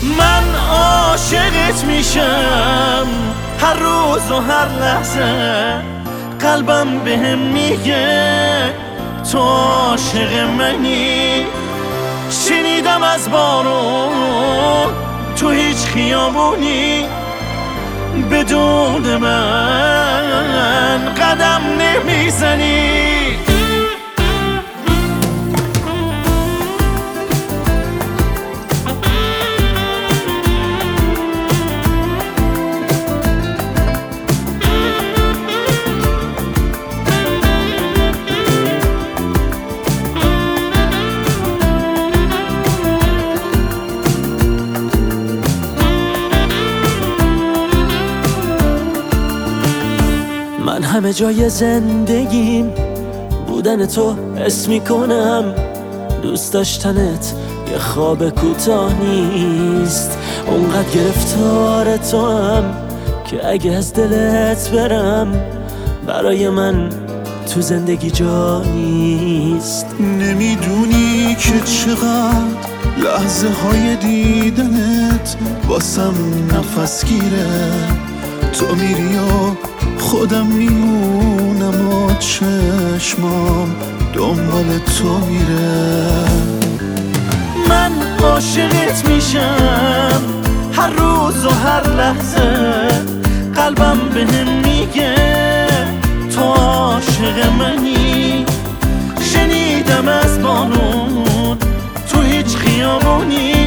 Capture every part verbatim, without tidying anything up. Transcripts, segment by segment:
من عاشقت میشم هر روز و هر لحظه، قلبم بهم میگه تو عاشق منی. شنیدم از بارون تو هیچ خیابونی بدون من قدم نمیزنی. من همه جای زندگیم بودن تو حس میکنم، دوست داشتنت یه خواب کوتاه نیست. اونقدر گرفتار تو هم که اگه از دلت برم برای من تو زندگی جا نیست. نمیدونی که چقدر لحظه های دیدنت واسم نفس گیره. تو میری و خودم میمونم و چشمام دنبال تو میره. من عاشقت میشم هر روز و هر لحظه، قلبم بهم میگه تو عاشق منی. شنیدم از بارون تو هیچ خیابونی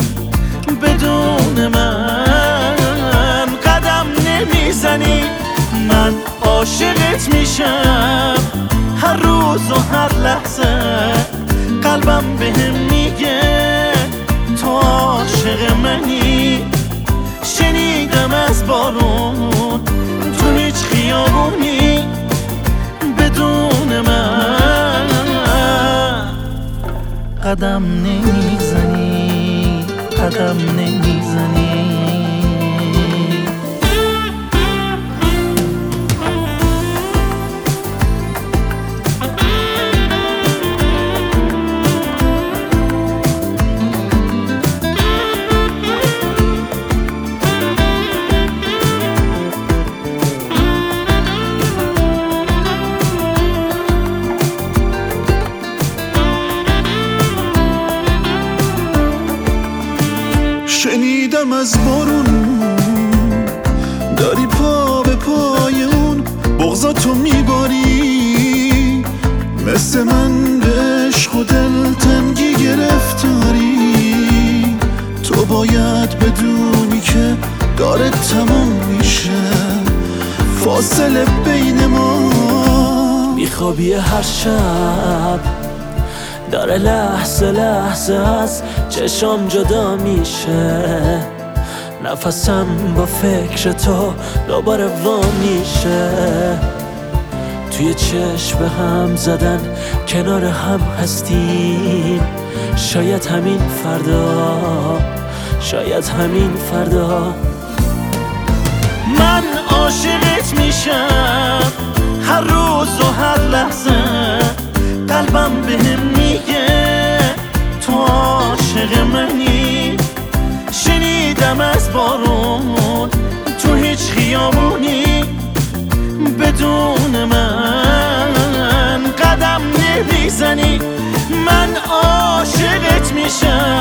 بدون من قدم نمیزنی. من عاشقت میشم هر روز و هر لحظه، قلبم بهم میگه تو عاشق منی. شنیدم از بارون تو هیچ خیابونی بدون من قدم نمیزنی، قدم نمیزنی. شنیدم از بارون داری پا به پای اون بغضاتو میباری، مثل من به عشق و دلتنگی گرفتاری. تو باید بدونی که داره تموم میشه فاصله بین ما. میخوابی هر شب داره لحظه لحظه از چشام جدا میشه، نفسم با فکر تو دوباره وا میشه. توی چشم به هم زدن کنار هم هستیم، شاید همین فردا، شاید همین فردا. من عاشقت میشم هر روز و هر لحظه، قلبم بهم میگه تو عاشق منی. شنیدم از بارون تو هیچ خیابونی بدون من قدم نمیزنی. من عاشقت میشم